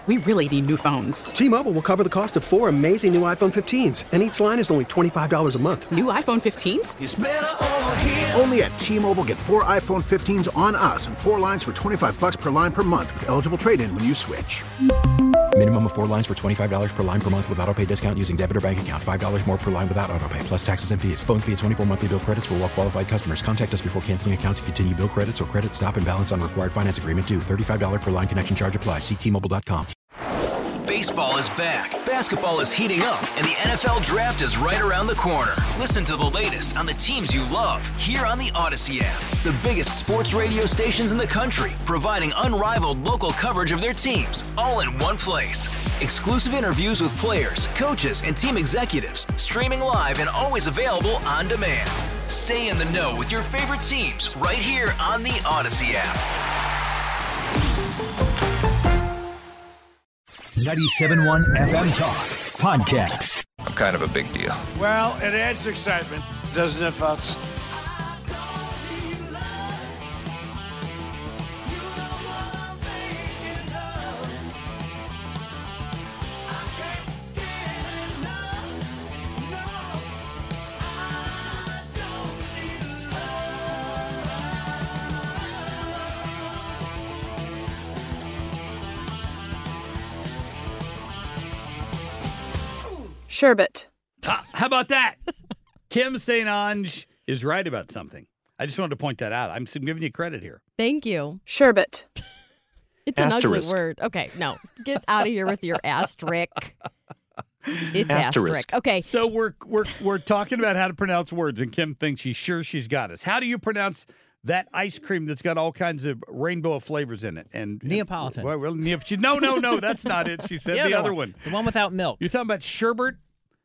We really need new phones. T-Mobile will cover the cost of 4 amazing new iPhone 15s, and each line is only $25 a month. New iPhone 15s? It's better over here. Only at T-Mobile, get 4 iPhone 15s on us and 4 lines for $25 per line per month with eligible trade-in when you switch. Minimum of 4 lines for $25 per line per month with autopay discount using debit or bank account. $5 more per line without autopay, plus taxes and fees. Phone fee at 24 monthly bill credits for well-qualified customers. Contact us before canceling account to continue bill credits or credit stop and balance on required finance agreement due. $35 per line connection charge applies. See T-Mobile.com. Baseball is back, basketball is heating up, and the NFL Draft is right around the corner. Listen to the latest on the teams you love here on the Odyssey app. The biggest sports radio stations in the country, providing unrivaled local coverage of their teams, all in one place. Exclusive interviews with players, coaches, and team executives, streaming live and always available on demand. Stay in the know with your favorite teams right here on the Odyssey app. 97.1 FM Talk Podcast. I'm kind of a big deal. Well, it adds excitement, doesn't it, folks? Sherbet. How about that? Kim St. Ange is right about something. I just wanted to point that out. I'm giving you credit here. Thank you. Sherbet. It's an ugly word. Okay, no. Get out of here with your asterisk. It's asterisk. Okay. So we're talking about how to pronounce words, and Kim thinks she's got us. How do you pronounce that ice cream that's got all kinds of rainbow of flavors in it? And Neapolitan. No, that's not it. She said the other one. The one without milk. You're talking about sherbet?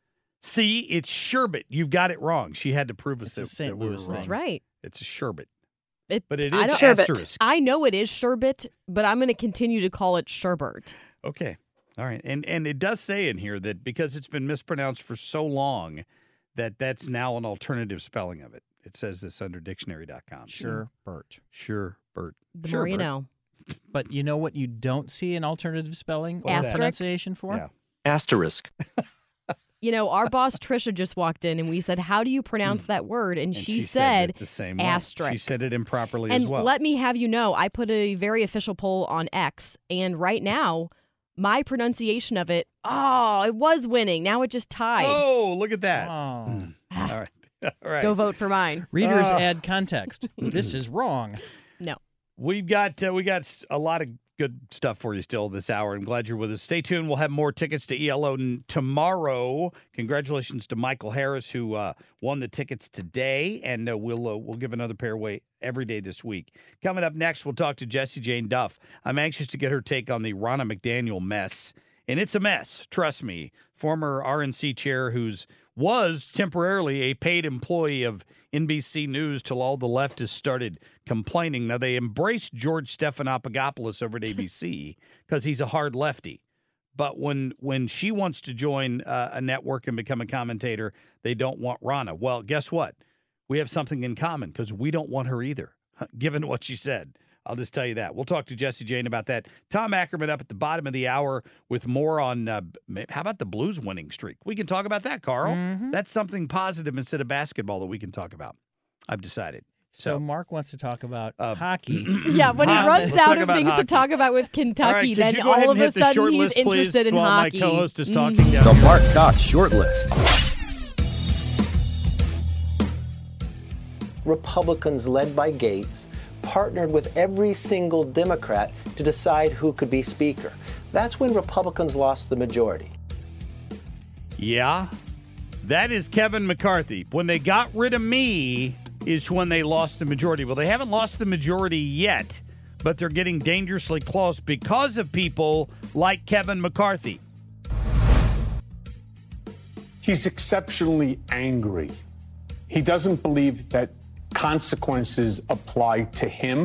See, it's sherbet. You've got it wrong. She had to prove us that St. Louis thing. That's right. It's a sherbet. But it is sherbet. asterisk. I know it is sherbet, but I'm going to continue to call it sherbet. Okay. All right. And it does say in here that because it's been mispronounced for so long, that's now an alternative spelling of it. It says this under dictionary.com. Sherbet. Sherbet. The more you know. But you know what you don't see an alternative spelling or pronunciation for? Yeah. Asterisk. You know, our boss Trisha just walked in and we said, "How do you pronounce that word?" And she said it the same way. asterisk. She said it improperly and as well. Let me have you know, I put a very official poll on X, and right now, my pronunciation of it, it was winning. Now it just tied. Oh, look at that. Oh. All right. All right. Go vote for mine. Readers add context. This is wrong. No. We got a lot of good stuff for you still this hour. I'm glad you're with us. Stay tuned. We'll have more tickets to ELO tomorrow. Congratulations to Michael Harris, who won the tickets today, and we'll give another pair away every day this week. Coming up next, we'll talk to Jessie Jane Duff. I'm anxious to get her take on the Ronna McDaniel mess, and it's a mess. Trust me. Former RNC chair was temporarily a paid employee of NBC News till all the leftists started complaining. Now, they embraced George Stephanopoulos over at ABC because he's a hard lefty. But when she wants to join a network and become a commentator, they don't want Ronna. Well, guess what? We have something in common because we don't want her either, given what she said. I'll just tell you that. We'll talk to Jessie Jane about that. Tom Ackerman up at the bottom of the hour with more on, how about the Blues winning streak? We can talk about that, Carl. Mm-hmm. That's something positive instead of basketball that we can talk about. I've decided. So Mark wants to talk about hockey. Yeah, when he runs out of things to talk about with Kentucky, then all of a sudden he's interested in hockey. My co-host is talking down The here. Mark Cox short list. Republicans led by Gates partnered with every single Democrat to decide who could be Speaker. That's when Republicans lost the majority. Yeah, that is Kevin McCarthy. When they got rid of me is when they lost the majority. Well, they haven't lost the majority yet, but they're getting dangerously close because of people like Kevin McCarthy. He's exceptionally angry. He doesn't believe that consequences apply to him.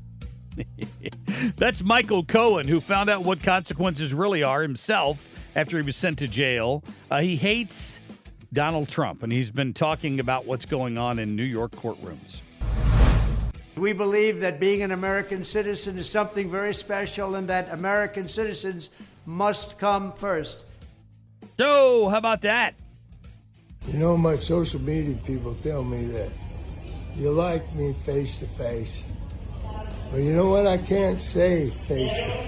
That's Michael Cohen, who found out what consequences really are himself after he was sent to jail. He hates Donald Trump, and he's been talking about what's going on in New York courtrooms. We believe that being an American citizen is something very special and that American citizens must come first. So, how about that? You know, my social media people tell me that you like me face to face. But you know what? I can't say face to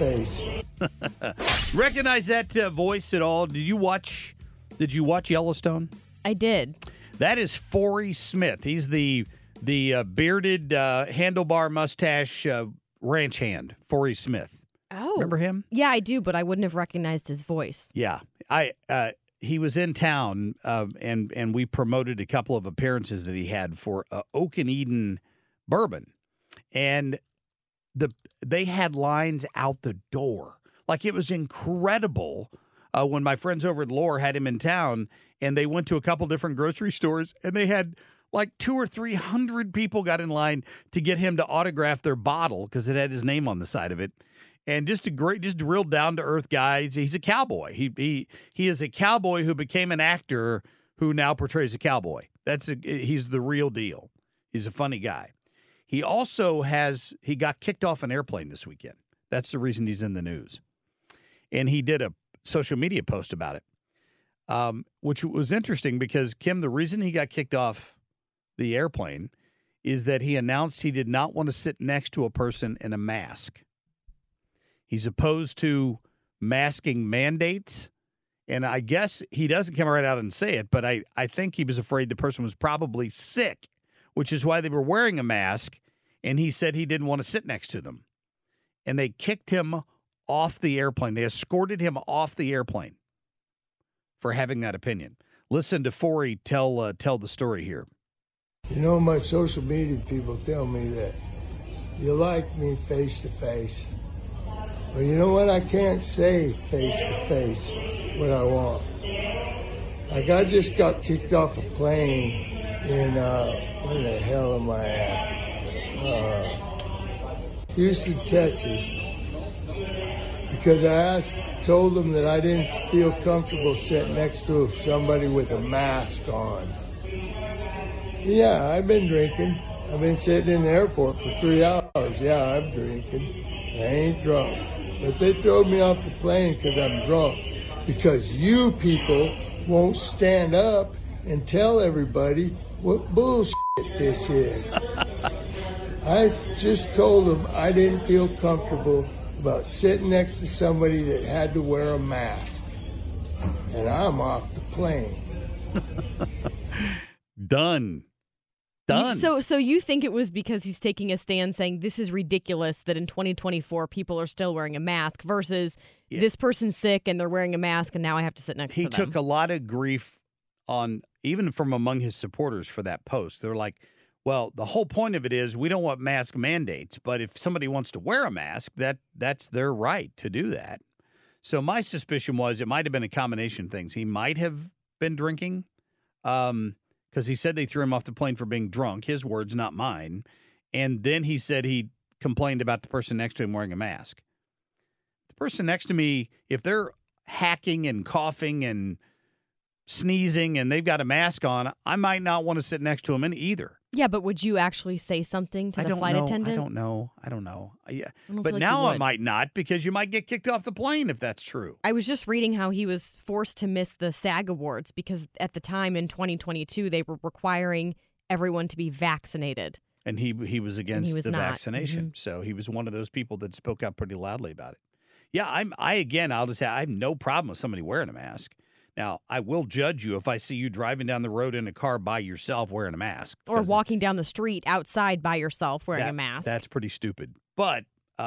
face. Recognize that voice at all? Did you watch Yellowstone? I did. That is Forrest Smith. He's the bearded, handlebar mustache ranch hand, Forrest Smith. Oh. Remember him? Yeah, I do, but I wouldn't have recognized his voice. Yeah. He was in town, and we promoted a couple of appearances that he had for Oak and Eden bourbon. And they had lines out the door. Like, it was incredible when my friends over at Lore had him in town, and they went to a couple different grocery stores, and they had like 200 or 300 people got in line to get him to autograph their bottle because it had his name on the side of it. And just a real down-to-earth guy. He's a cowboy. He is a cowboy who became an actor who now portrays a cowboy. He's the real deal. He's a funny guy. He also he got kicked off an airplane this weekend. That's the reason he's in the news. And he did a social media post about it, which was interesting because, Kim, the reason he got kicked off the airplane is that he announced he did not want to sit next to a person in a mask. He's opposed to masking mandates, and I guess he doesn't come right out and say it, but I think he was afraid the person was probably sick, which is why they were wearing a mask, and he said he didn't want to sit next to them. And they kicked him off the airplane. They escorted him off the airplane for having that opinion. Listen to Forey tell the story here. You know, my social media people tell me that you like me face to face. But you know what? I can't say face to face what I want. Like, I just got kicked off a plane in, where the hell am I at? Houston, Texas. Because I told them that I didn't feel comfortable sitting next to somebody with a mask on. Yeah, I've been drinking. I've been sitting in the airport for 3 hours. Yeah, I'm drinking. I ain't drunk. But they throw me off the plane because I'm drunk. Because you people won't stand up and tell everybody what bullshit this is. I just told them I didn't feel comfortable about sitting next to somebody that had to wear a mask. And I'm off the plane. Done. So you think it was because he's taking a stand saying this is ridiculous that in 2024 people are still wearing a mask versus this person's sick and they're wearing a mask and now I have to sit next to them. He took a lot of grief even from among his supporters for that post. They're like, well, the whole point of it is we don't want mask mandates, but if somebody wants to wear a mask, that's their right to do that. So my suspicion was it might have been a combination of things. He might have been drinking, because he said they threw him off the plane for being drunk. His words, not mine. And then he said he complained about the person next to him wearing a mask. The person next to me, if they're hacking and coughing and sneezing and they've got a mask on, I might not want to sit next to him either. Yeah, but would you actually say something to the flight attendant? I don't know. Yeah. But now I might not, because you might get kicked off the plane if that's true. I was just reading how he was forced to miss the SAG Awards because at the time in 2022, they were requiring everyone to be vaccinated. And he was against the vaccination. Mm-hmm. So he was one of those people that spoke up pretty loudly about it. Yeah, I'll just say I have no problem with somebody wearing a mask. Now, I will judge you if I see you driving down the road in a car by yourself wearing a mask. Or walking down the street outside by yourself wearing a mask. That's pretty stupid. But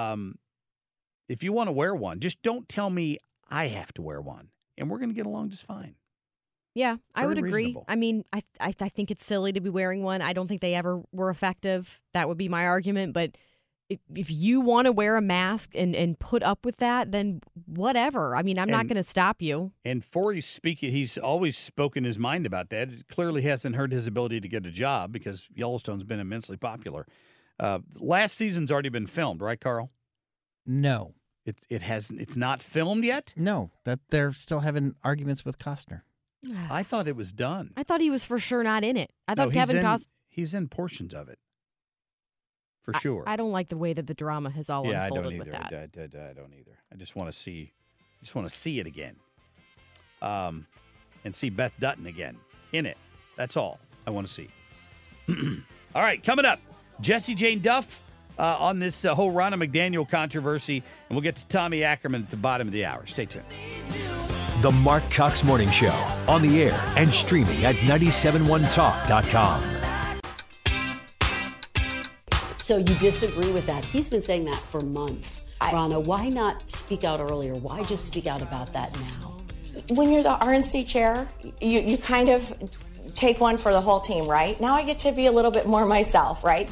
if you want to wear one, just don't tell me I have to wear one. And we're going to get along just fine. Yeah, I would agree. Reasonable. I mean, I think it's silly to be wearing one. I don't think they ever were effective. That would be my argument. But if you want to wear a mask and put up with that, then whatever. I mean, I'm not going to stop you. And he's always spoken his mind about that. It clearly hasn't hurt his ability to get a job because Yellowstone's been immensely popular. Last season's already been filmed, right, Carl? No. It hasn't. It's not filmed yet? No, that they're still having arguments with Costner. I thought it was done. I thought he was for sure not in it. I thought Kevin Costner. He's in portions of it. for sure. I don't like the way that the drama has all unfolded with that. I don't either. I just want to see it again. And see Beth Dutton again in it. That's all I want to see. All right, coming up, Jessie Jane Duff on this whole Ronna McDaniel controversy, and we'll get to Tommy Ackerman at the bottom of the hour. Stay tuned. The Mark Cox Morning Show, on the air and streaming at 971talk.com. So you disagree with that? He's been saying that for months. Ronna, why not speak out earlier? Why just speak out about that now? When you're the RNC chair, you kind of take one for the whole team, right? Now I get to be a little bit more myself, right?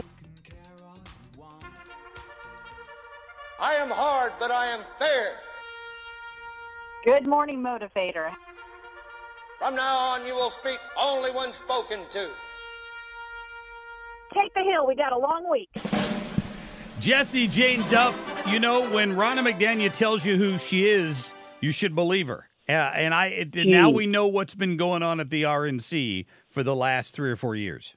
I am hard, but I am fair. Good morning, motivator. From now on, you will speak only when spoken to. Take the hill. We got a long week. Jessie Jane Duff, when Ronna McDaniel tells you who she is, you should believe her. Now we know what's been going on at the RNC for the last 3 or 4 years.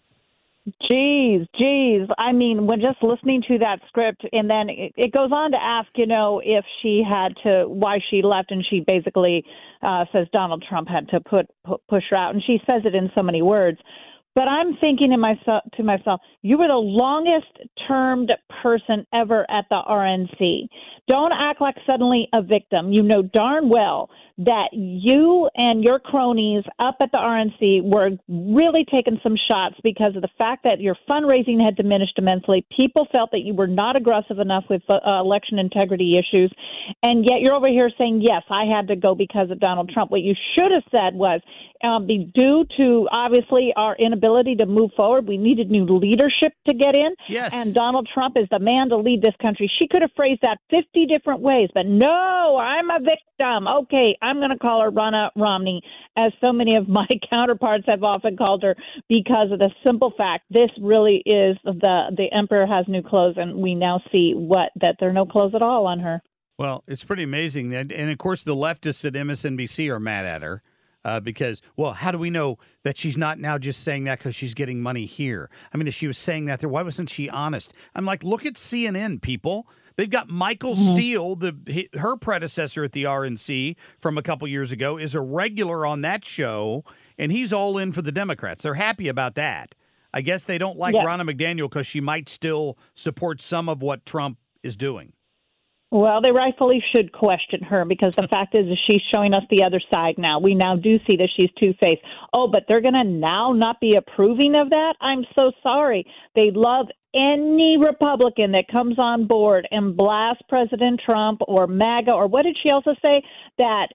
Geez. I mean, when just listening to that script, and then it goes on to ask, if she why she left, and she basically says Donald Trump had to push her out, and she says it in so many words. But I'm thinking to myself, you were the longest-termed person ever at the RNC. Don't act like suddenly a victim. You know darn well that you and your cronies up at the RNC were really taking some shots because of the fact that your fundraising had diminished immensely. People felt that you were not aggressive enough with election integrity issues, and yet you're over here saying, yes, I had to go because of Donald Trump. What you should have said was, due to, obviously, our inability to move forward, we needed new leadership to get in. Yes. And Donald Trump is the man to lead this country. She could have phrased that 50 different ways, but no, I'm a victim. Okay, I'm going to call her Ronna Romney, as so many of my counterparts have often called her, because of the simple fact this really is the emperor has new clothes, and we now see that there are no clothes at all on her. Well, it's pretty amazing. And of course, the leftists at MSNBC are mad at her. Because, how do we know that she's not now just saying that because she's getting money here? I mean, if she was saying that there, why wasn't she honest? I'm like, look at CNN, people. They've got Michael Steele, her predecessor at the RNC from a couple years ago, is a regular on that show, and he's all in for the Democrats. They're happy about that. I guess they don't like Ronna McDaniel because she might still support some of what Trump is doing. Well, they rightfully should question her, because the fact is she's showing us the other side now. We now do see that she's two-faced. Oh, but they're going to now not be approving of that? I'm so sorry. They love any Republican that comes on board and blasts President Trump or MAGA, or what did she also say? That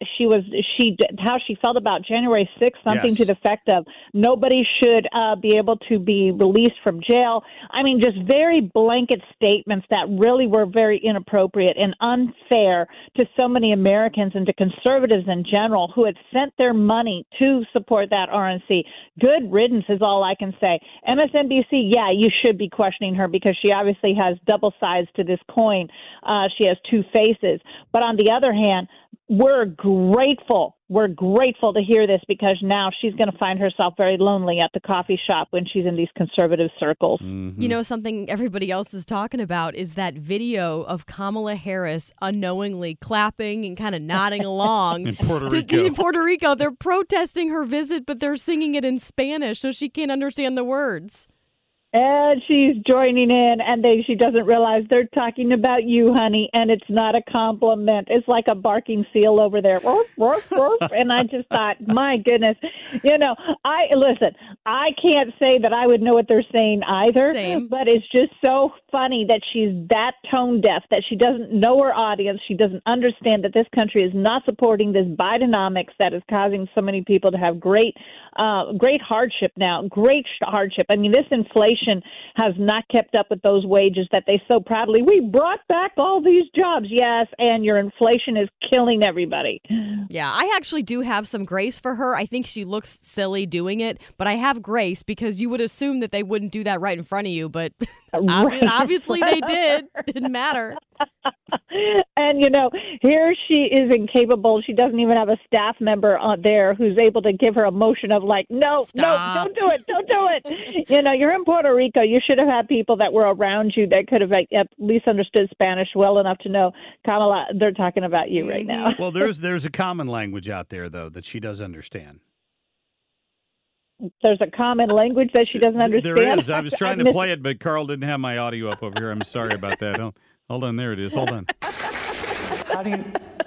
how she felt about January 6th, something to the effect of nobody should be able to be released from jail. I mean, just very blanket statements that really were very inappropriate and unfair to so many Americans and to conservatives in general who had sent their money to support that RNC. Good riddance is all I can say. MSNBC, you should be questioning her, because she obviously has double sides to this coin. She has two faces. But on the other hand, we're grateful to hear this, because now she's going to find herself very lonely at the coffee shop when she's in these conservative circles. Mm-hmm. Something everybody else is talking about is that video of Kamala Harris unknowingly clapping and kind of nodding along. In Puerto Rico. In Puerto Rico. They're protesting her visit, but they're singing it in Spanish, so she can't understand the words. And she's joining in, and she doesn't realize they're talking about you, honey, and it's not a compliment. It's like a barking seal over there. And I just thought, my goodness. I can't say that I would know what they're saying either. Same. But it's just so funny that she's that tone deaf, that she doesn't know her audience. She doesn't understand that this country is not supporting this Bidenomics that is causing so many people to have great hardship now. Great hardship. I mean, this inflation has not kept up with those wages that they so proudly, we brought back all these jobs. Yes, and your inflation is killing everybody. Yeah, I actually do have some grace for her. I think she looks silly doing it, but I have grace because you would assume that they wouldn't do that right in front of you, but obviously they did. Didn't matter. And, here she is incapable. She doesn't even have a staff member on there who's able to give her a motion of like, no, don't do it. Don't do it. You're in Puerto Rico. You should have had people that were around you that could have at least understood Spanish well enough to know, Kamala, they're talking about you right now. Well, there's a common language out there, though, that she does understand. There's a common language that she doesn't understand. There is. I was trying to play it, but Carl didn't have my audio up over here. I'm sorry about that. Hold on. There it is. Hold on. How do you...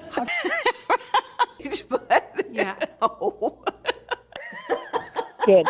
Yeah. Oh. Good.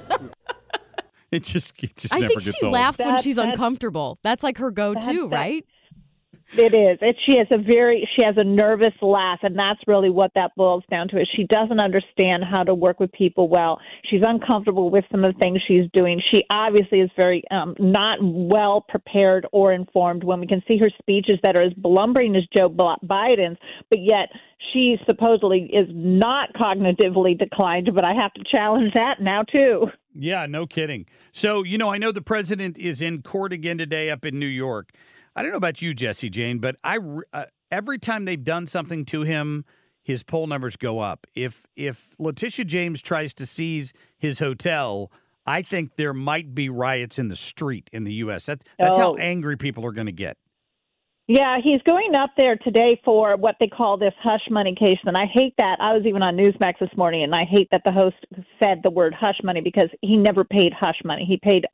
It just I never think gets she old. laughs when she's uncomfortable. That's like her go-to, right? It is. She has a nervous laugh, and that's really what that boils down to. Is she doesn't understand how to work with people well. She's uncomfortable with some of the things she's doing. She obviously is very not well prepared or informed. When we can see her speeches that are as blumbering as Joe Biden's, but yet she supposedly is not cognitively declined. But I have to challenge that now too. Yeah, no kidding. So I know the president is in court again today up in New York. I don't know about you, Jesse Jane, but every time they've done something to him, his poll numbers go up. If Letitia James tries to seize his hotel, I think there might be riots in the street in the U.S. That's how angry people are going to get. Yeah, he's going up there today for what they call this hush money case, and I hate that. I was even on Newsmax this morning, and I hate that the host said the word hush money because he never paid hush money. He paid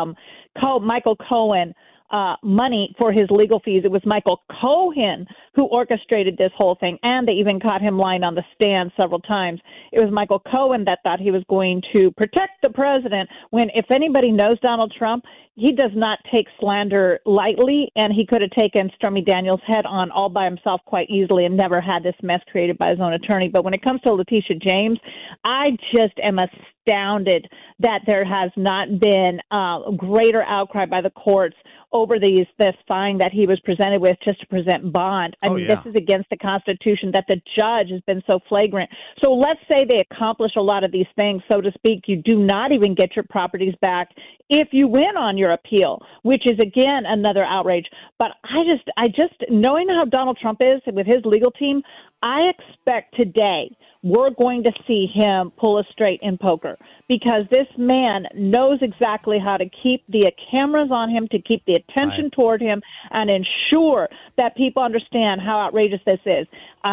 Michael Cohen money for his legal fees. It was Michael Cohen who orchestrated this whole thing, and they even caught him lying on the stand several times. It was Michael Cohen that thought he was going to protect the president when, if anybody knows Donald Trump, he does not take slander lightly, and he could have taken Stormy Daniels' head on all by himself quite easily and never had this mess created by his own attorney. But when it comes to Letitia James, I just am astounded that there has not been a greater outcry by the courts over this fine that he was presented with just to present bond. I mean, this is against the Constitution that the judge has been so flagrant. So let's say they accomplish a lot of these things, so to speak. You do not even get your properties back if you win on your appeal, which is, again, another outrage. But I just knowing how Donald Trump is with his legal team, I expect today we're going to see him pull a straight in poker because this man knows exactly how to keep the cameras on him, to keep the attention toward him, and ensure that people understand how outrageous this is.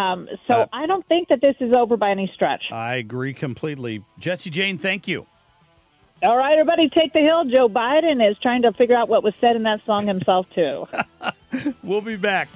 So I don't think that this is over by any stretch. I agree completely. Jesse Jane, thank you. All right, everybody, take the hill. Joe Biden is trying to figure out what was said in that song himself, too. We'll be back.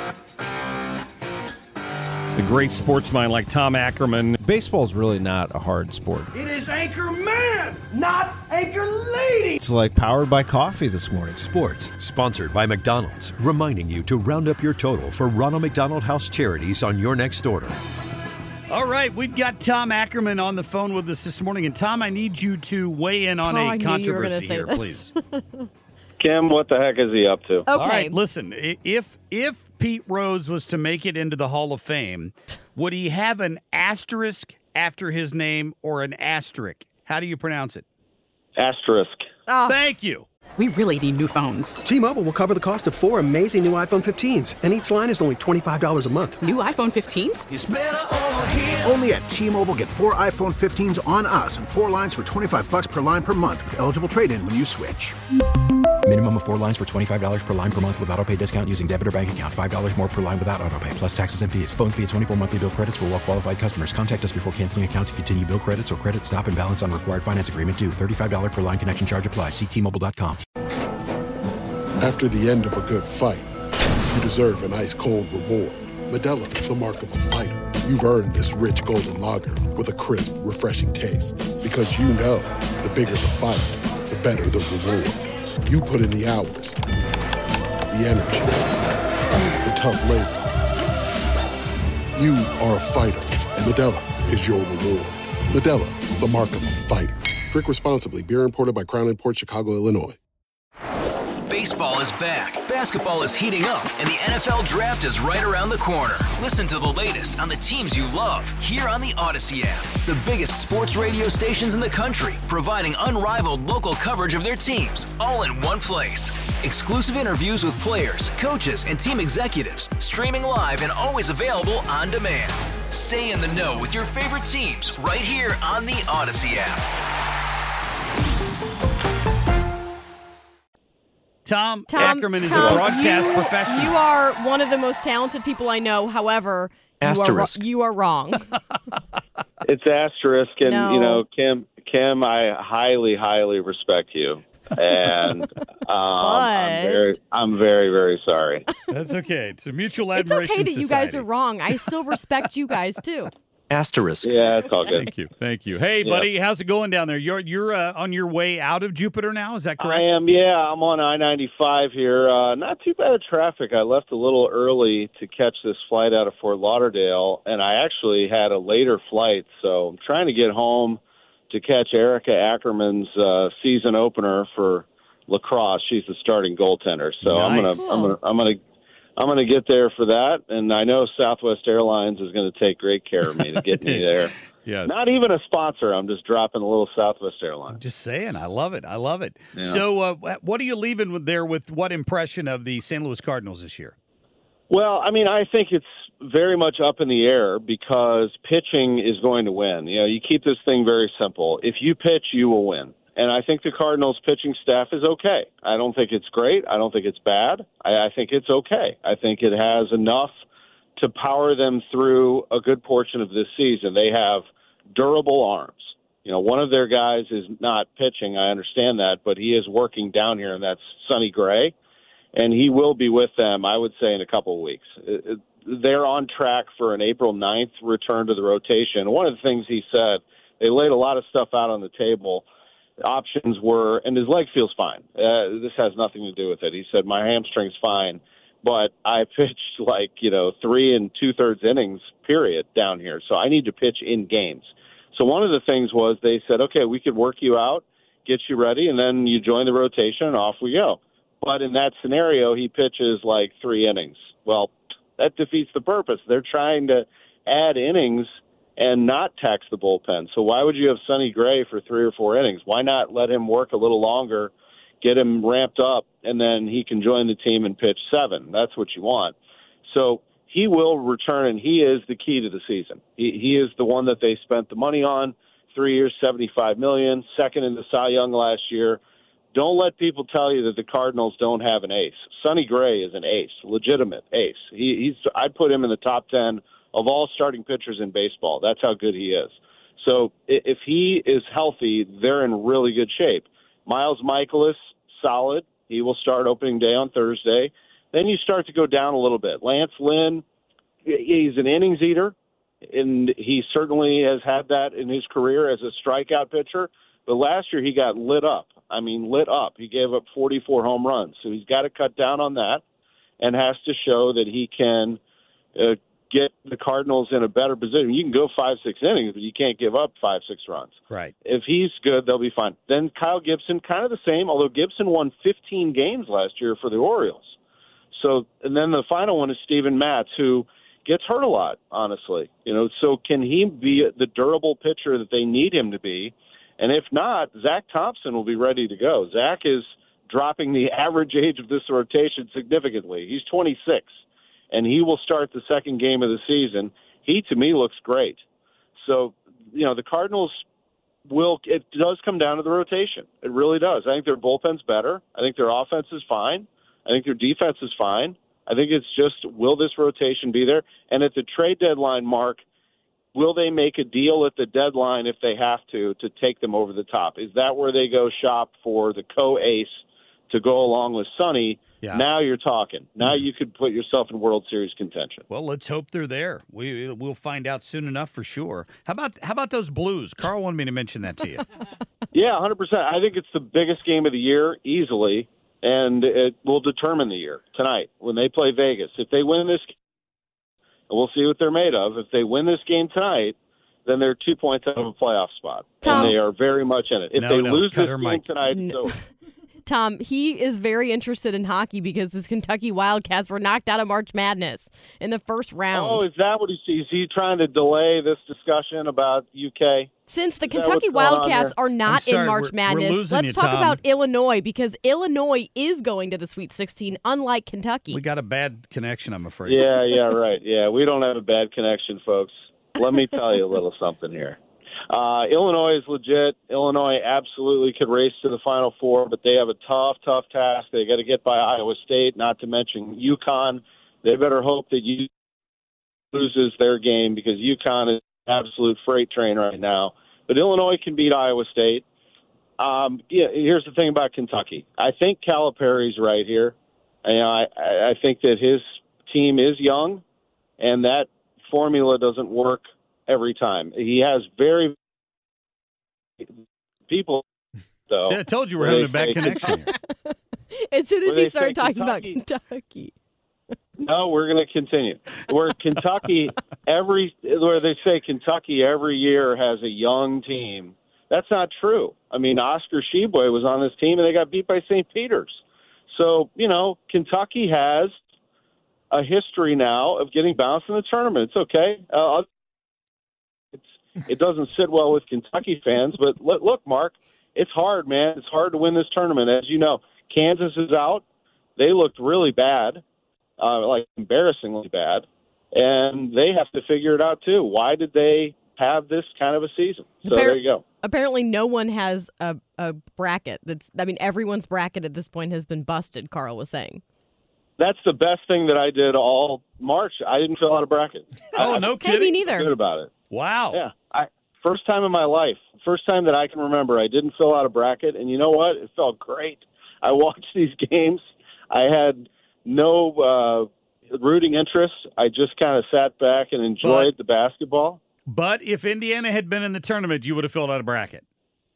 The great sportsman like Tom Ackerman. Baseball is really not a hard sport. It is Anchor Man, not Anchor Lady. It's like powered by coffee this morning. Sports, sponsored by McDonald's, reminding you to round up your total for Ronald McDonald House charities on your next order. All right, we've got Tom Ackerman on the phone with us this morning. And Tom, I need you to weigh in on a controversy here, please. Kim, what the heck is he up to? Okay. All right, listen, if Pete Rose was to make it into the Hall of Fame, would he have an asterisk after his name or an asterisk? How do you pronounce it? Asterisk. Oh. Thank you. We really need new phones. T-Mobile will cover the cost of 4 amazing new iPhone 15s, and each line is only $25 a month. New iPhone 15s? It's better over here. Only at T-Mobile, get 4 iPhone 15s on us and 4 lines for $25 per line per month with eligible trade-in when you switch. Minimum of 4 lines for $25 per line per month with autopay discount using debit or bank account. $5 more per line without autopay, plus taxes and fees. Phone fee at 24 monthly bill credits for well-qualified customers. Contact us before canceling account to continue bill credits or credit stop and balance on required finance agreement due. $35 per line connection charge applies. See T-Mobile.com. After the end of a good fight, you deserve an ice-cold reward. Modelo is the mark of a fighter. You've earned this rich golden lager with a crisp, refreshing taste. Because you know, the bigger the fight, the better the reward. You put in the hours, the energy, the tough labor. You are a fighter, and Modelo is your reward. Modelo, the mark of a fighter. Drink responsibly. Beer imported by Crown Imports, Chicago, Illinois. Baseball is back, basketball is heating up, and the NFL Draft is right around the corner. Listen to the latest on the teams you love here on the Odyssey app. The biggest sports radio stations in the country, providing unrivaled local coverage of their teams, all in one place. Exclusive interviews with players, coaches, and team executives, streaming live and always available on demand. Stay in the know with your favorite teams right here on the Odyssey app. Tom Ackerman is a broadcast professional. You are one of the most talented people I know. However, you are wrong. It's asterisk, and No. Kim, I highly, highly respect you, and I'm very, very sorry. That's okay. It's a mutual It's admiration okay that you society. guys are wrong. I still respect you guys too. Asterisk. Yeah, it's all good. Thank you. Hey, buddy, how's it going down there? You're on your way out of Jupiter now. Is that correct? I am. Yeah, I'm on I-95 here. Not too bad of traffic. I left a little early to catch this flight out of Fort Lauderdale, and I actually had a later flight, so I'm trying to get home to catch Erica Ackerman's season opener for lacrosse. She's the starting goaltender, so Nice. I'm gonna get there for that, and I know Southwest Airlines is going to take great care of me to get me there. Yes. Not even a sponsor. I'm just dropping a little Southwest Airlines. Just saying. I love it. Yeah. So what are you leaving with there with what impression of the St. Louis Cardinals this year? Well, I mean, I think it's very much up in the air because pitching is going to win. You keep this thing very simple. If you pitch, you will win. And I think the Cardinals pitching staff is okay. I don't think it's great. I don't think it's bad. I think it's okay. I think it has enough to power them through a good portion of this season. They have durable arms. One of their guys is not pitching. I understand that, but he is working down here, and that's Sonny Gray. And he will be with them, I would say, in a couple of weeks. They're on track for an April 9th return to the rotation. One of the things he said, they laid a lot of stuff out on the table. Options were, and his leg feels fine. This has nothing to do with it. He said, my hamstring's fine, but I pitched 3 2/3 innings, period, down here. So I need to pitch in games. So one of the things was they said, okay, we could work you out, get you ready, and then you join the rotation, and off we go. But in that scenario, he pitches 3 innings. Well, that defeats the purpose. They're trying to add innings and not tax the bullpen. So why would you have Sonny Gray for 3 or 4 innings? Why not let him work a little longer, get him ramped up, and then he can join the team and pitch 7? That's what you want. So he will return, and he is the key to the season. He is the one that they spent the money on. 3 years, $75 million, second in the Cy Young last year. Don't let people tell you that the Cardinals don't have an ace. Sonny Gray is an ace, legitimate ace. I'd put him in the top 10 of all starting pitchers in baseball. That's how good he is. So if he is healthy, they're in really good shape. Miles Michaelis, solid. He will start opening day on Thursday. Then you start to go down a little bit. Lance Lynn, he's an innings eater, and he certainly has had that in his career as a strikeout pitcher. But last year he got lit up. I mean, lit up. He gave up 44 home runs. So he's got to cut down on that and has to show that he can get the Cardinals in a better position. You can go 5-6 innings, but you can't give up 5-6 runs. Right. If he's good, they'll be fine. Then Kyle Gibson, kind of the same, although Gibson won 15 games last year for the Orioles. So, and then the final one is Steven Matz, who gets hurt a lot, honestly. So can he be the durable pitcher that they need him to be? And if not, Zach Thompson will be ready to go. Zach is dropping the average age of this rotation significantly. He's 26. And he will start the second game of the season. He, to me, looks great. So, the Cardinals it does come down to the rotation. It really does. I think their bullpen's better. I think their offense is fine. I think their defense is fine. I think it's just, will this rotation be there? And at the trade deadline, Mark, will they make a deal at the deadline if they have to take them over the top? Is that where they go shop for the co-ace to go along with Sonny? Yeah. Now you're talking. Now you could put yourself in World Series contention. Well, let's hope they're there. We'll find out soon enough for sure. How about those Blues? Carl wanted me to mention that to you. Yeah, 100%. I think it's the biggest game of the year easily, and it will determine the year tonight when they play Vegas. If they win this game, and we'll see what they're made of. If they win this game tonight, then they're 2 points out of a playoff spot, and they are very much in it. If they lose this game tonight, so Tom, he is very interested in hockey because his Kentucky Wildcats were knocked out of March Madness in the first round. Oh, is that what he sees? Is he trying to delay this discussion about UK? Since the Kentucky Wildcats are not in March Madness, let's talk about Illinois, because Illinois is going to the Sweet 16, unlike Kentucky. We got a bad connection, I'm afraid. Yeah, right. Yeah, we don't have a bad connection, folks. Let me tell you a little something here. Illinois is legit. Illinois absolutely could race to the Final Four, but they have a tough task. They got to get by Iowa State, not to mention UConn. They better hope that UConn loses their game, because UConn is an absolute freight train right now. But Illinois can beat Iowa State. Here's the thing about Kentucky. I think Calipari's right here. I think that his team is young, and that formula doesn't work every time. He has very people, though. See, I told you we're having a bad connection here. As soon as he started talking about Kentucky. No, we're going to continue. Where Kentucky, where they say Kentucky every year has a young team, that's not true. I mean, Oscar Tshiebwe was on this team, and they got beat by St. Peter's. So, Kentucky has a history now of getting bounced in the tournament. It's okay. It doesn't sit well with Kentucky fans, but look, Mark, it's hard, man. It's hard to win this tournament. As you know, Kansas is out. They looked really bad, like embarrassingly bad, and they have to figure it out too. Why did they have this kind of a season? So there you go. Apparently no one has a bracket. Everyone's bracket at this point has been busted, Carl was saying. That's the best thing that I did all March. I didn't fill out a bracket. Oh, no kidding? Me neither. I'm good about it. Wow. Yeah. First time in my life, first time that I can remember, I didn't fill out a bracket. And you know what? It felt great. I watched these games. I had no rooting interest. I just kind of sat back and enjoyed the basketball. But if Indiana had been in the tournament, you would have filled out a bracket.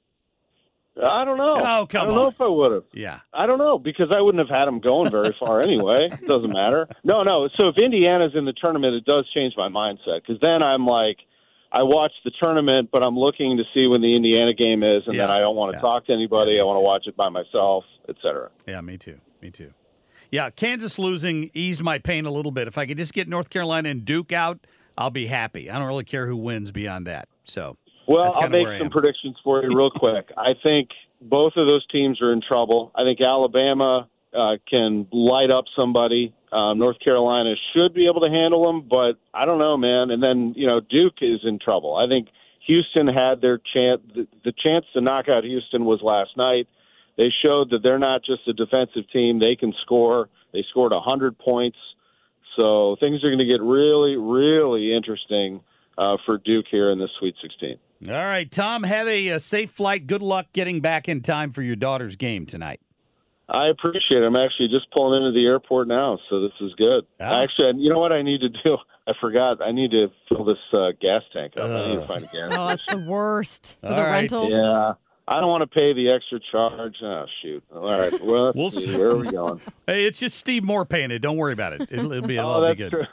I don't know. Oh, come on. I don't know if I would have. Yeah. I don't know, because I wouldn't have had them going very far anyway. It doesn't matter. No. So if Indiana's in the tournament, it does change my mindset, because then I'm like, I watch the tournament, but I'm looking to see when the Indiana game is, and then I don't want to talk to anybody. I want to watch it by myself, etc. Yeah, me too. Yeah, Kansas losing eased my pain a little bit. If I could just get North Carolina and Duke out, I'll be happy. I don't really care who wins beyond that. So, well, I'll make some predictions for you real quick. I think both of those teams are in trouble. I think Alabama can light up somebody. North Carolina should be able to handle them, but I don't know, man. And then, Duke is in trouble. I think Houston had their chance. The chance to knock out Houston was last night. They showed that they're not just a defensive team. They can score. They scored 100 points. So things are going to get really, really interesting for Duke here in the Sweet 16. All right, Tom, have a safe flight. Good luck getting back in time for your daughter's game tonight. I appreciate it. I'm actually just pulling into the airport now, so this is good. Actually, you know what I need to do? I forgot. I need to fill this gas tank up. I need to find a gas station. Oh, that's the worst for the rental. Yeah. I don't want to pay the extra charge. Oh, shoot. All right. Well, we'll see. Where are we going? Hey, it's just Steve Moore paying it. Don't worry about it. It'll be good. True.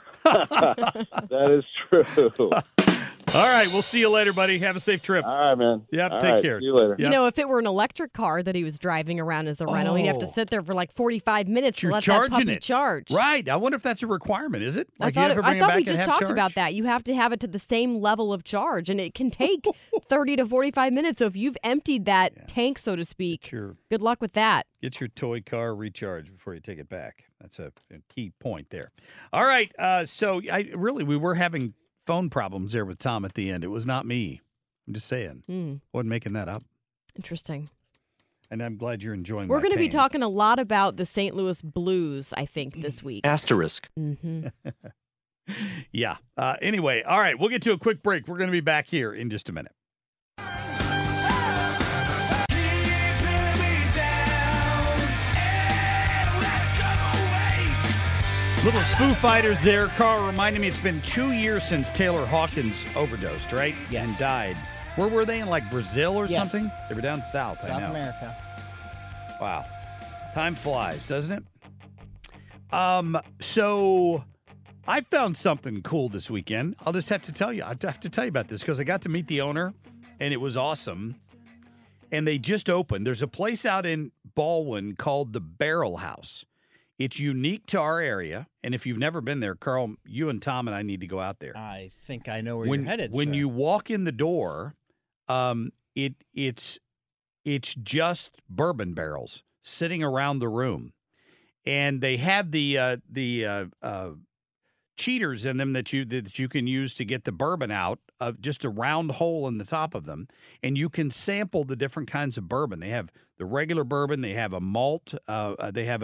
That is true. All right, we'll see you later, buddy. Have a safe trip. All right, man. Yep, take care. See you later. Yep. If it were an electric car that he was driving around as a rental, he'd have to sit there for like 45 minutes to let that puppy charge. Right. I wonder if that's a requirement, is it? I thought we just talked about that. You have to have it to the same level of charge, and it can take 30 to 45 minutes. So if you've emptied that tank, so to speak, good luck with that. Get your toy car recharged before you take it back. That's a key point there. All right. So we were having phone problems there with Tom at the end. It was not me. I'm just saying. Wasn't making that up. Interesting. And I'm glad you're enjoying We're going to be talking a lot about the St. Louis Blues, I think, this week. Asterisk. Mm-hmm. Yeah. Anyway, all right. We'll get to a quick break. We're going to be back here in just a minute. Little Foo Fighters there. Carl reminded me it's been 2 years since Taylor Hawkins overdosed, right? Yes. And died. Where were they? In like Brazil or Yes. something? They were down south, I know. South America. Wow. Time flies, doesn't it? So I found something cool this weekend. I'll just have to tell you. I have to tell you about this because I got to meet the owner, and it was awesome. And they just opened. There's a place out in Baldwin called the Barrel House. It's unique to our area, and if you've never been there, Carl, you and Tom and I need to go out there. I think I know where you're headed. When sir. you walk in the door, it's just bourbon barrels sitting around the room, and they have the cheaters in them that you can use to get the bourbon out of just a round hole in the top of them, and you can sample the different kinds of bourbon. They have the regular bourbon, they have a malt, they have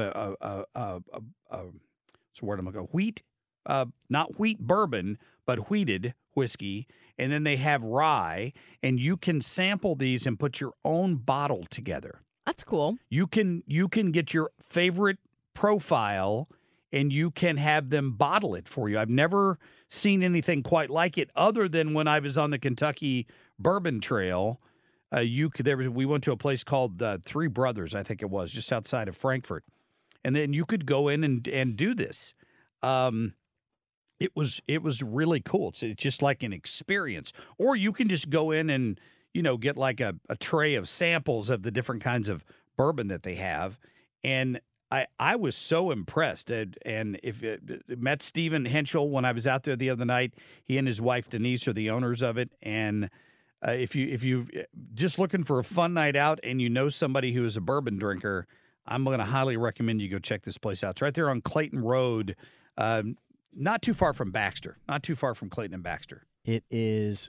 wheat, not wheat bourbon, but wheated whiskey, and then they have rye, and you can sample these and put your own bottle together. That's cool. You can get your favorite profile, and you can have them bottle it for you. I've never seen anything quite like it other than when I was on the Kentucky Bourbon Trail. We went to a place called Three Brothers, I think it was, just outside of Frankfurt. And then you could go in and do this. It was really cool. It's just like an experience. Or you can just go in and, get like a tray of samples of the different kinds of bourbon that they have. And I was so impressed, and met Stephen Henschel when I was out there the other night. He and his wife Denise are the owners of it, and if you just looking for a fun night out and you know somebody who is a bourbon drinker, I'm going to highly recommend you go check this place out. It's right there on Clayton Road, not too far from Baxter, not too far from Clayton and Baxter. It is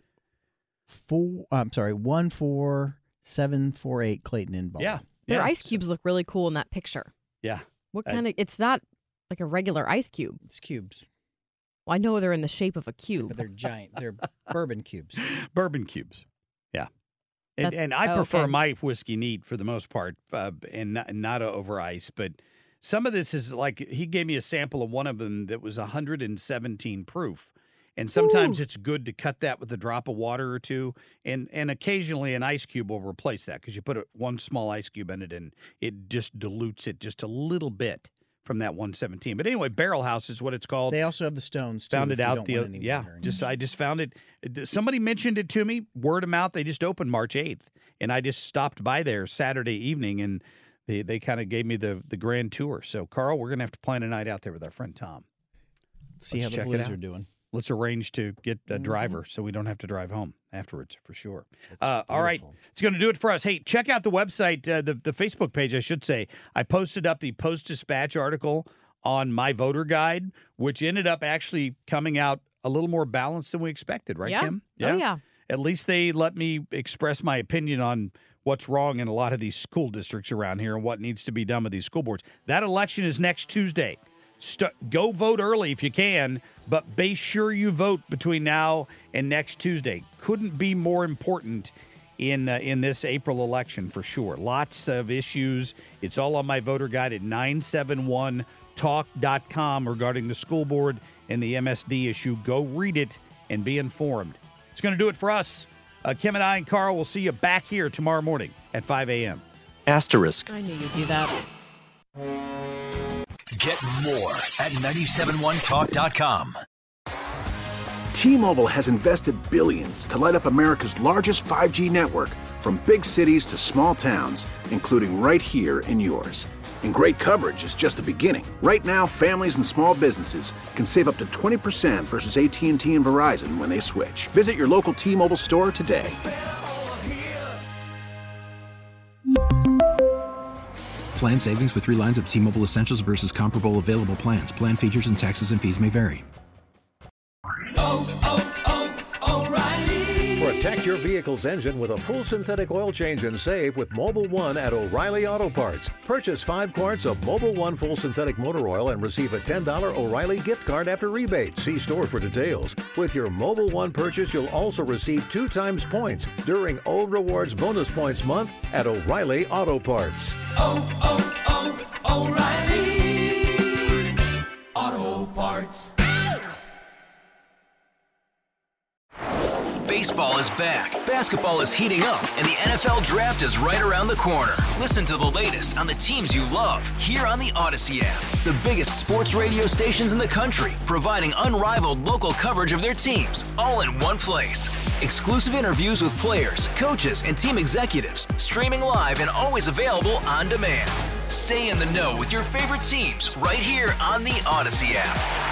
14748 Clayton in Baldwin. Yeah. Their ice cubes look really cool in that picture. Yeah. What kind of? It's not like a regular ice cube. It's cubes. Well, I know they're in the shape of a cube. But they're giant. They're bourbon cubes. Bourbon cubes. Yeah. And I prefer my whiskey neat for the most part, and not over ice. But some of this is like, he gave me a sample of one of them that was 117 proof. And sometimes it's good to cut that with a drop of water or two. And occasionally an ice cube will replace that, because you put one small ice cube in it and it just dilutes it just a little bit from that 117. But anyway, Barrel House is what it's called. They also have the stones, too. Found it out I just found it. Somebody mentioned it to me, word of mouth. They just opened March 8th. And I just stopped by there Saturday evening, and they kind of gave me the grand tour. So, Carl, we're going to have to plan a night out there with our friend Tom. See how the Blues are doing. Let's arrange to get a driver so we don't have to drive home afterwards, for sure. All right. It's going to do it for us. Hey, check out the website, the Facebook page, I should say. I posted up the Post-Dispatch article on my voter guide, which ended up actually coming out a little more balanced than we expected, right, Kim? Yeah. Oh, yeah. At least they let me express my opinion on what's wrong in a lot of these school districts around here and what needs to be done with these school boards. That election is next Tuesday. Go vote early if you can, but be sure you vote between now and next Tuesday. Couldn't be more important in this April election, for sure. Lots of issues. It's all on my voter guide at 971talk.com regarding the school board and the MSD issue. Go read it and be informed. It's going to do it for us. Kim and I and Carl will see you back here tomorrow morning at 5 a.m. Asterisk. I knew you'd do that. Get more at 971talk.com. T-Mobile has invested billions to light up America's largest 5G network, from big cities to small towns, including right here in yours. And great coverage is just the beginning. Right now, families and small businesses can save up to 20% versus AT&T and Verizon when they switch. Visit your local T-Mobile store today. Plan savings with 3 lines of T-Mobile Essentials versus comparable available plans. Plan features and taxes and fees may vary. Protect your vehicle's engine with a full synthetic oil change and save with Mobil 1 at O'Reilly Auto Parts. Purchase 5 quarts of Mobil 1 full synthetic motor oil and receive a $10 O'Reilly gift card after rebate. See store for details. With your Mobil 1 purchase, you'll also receive 2 times points during O Rewards Bonus Points Month at O'Reilly Auto Parts. O'Reilly Auto Parts. Baseball is back, basketball is heating up, and the NFL Draft is right around the corner. Listen to the latest on the teams you love here on the Odyssey app. The biggest sports radio stations in the country, providing unrivaled local coverage of their teams, all in one place. Exclusive interviews with players, coaches, and team executives, streaming live and always available on demand. Stay in the know with your favorite teams right here on the Odyssey app.